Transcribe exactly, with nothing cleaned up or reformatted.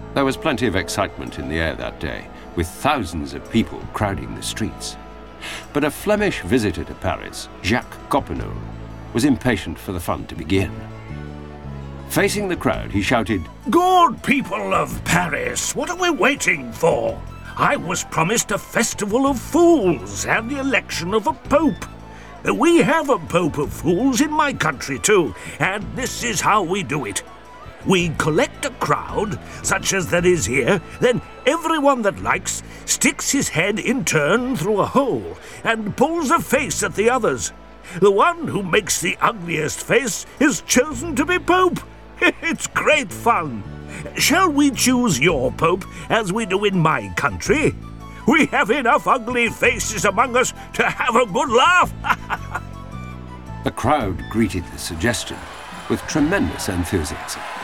There was plenty of excitement in the air that day, with thousands of people crowding the streets. But a Flemish visitor to Paris, Jacques Coppenole, was impatient for the fun to begin. Facing the crowd, he shouted, "Good people of Paris, what are we waiting for? I was promised a festival of fools and the election of a pope. We have a pope of fools in my country too, and this is how we do it. We collect a crowd, such as there is here, then everyone that likes sticks his head in turn through a hole and pulls a face at the others. The one who makes the ugliest face is chosen to be pope. It's great fun. Shall we choose your pope as we do in my country? We have enough ugly faces among us to have a good laugh." The crowd greeted the suggestion with tremendous enthusiasm.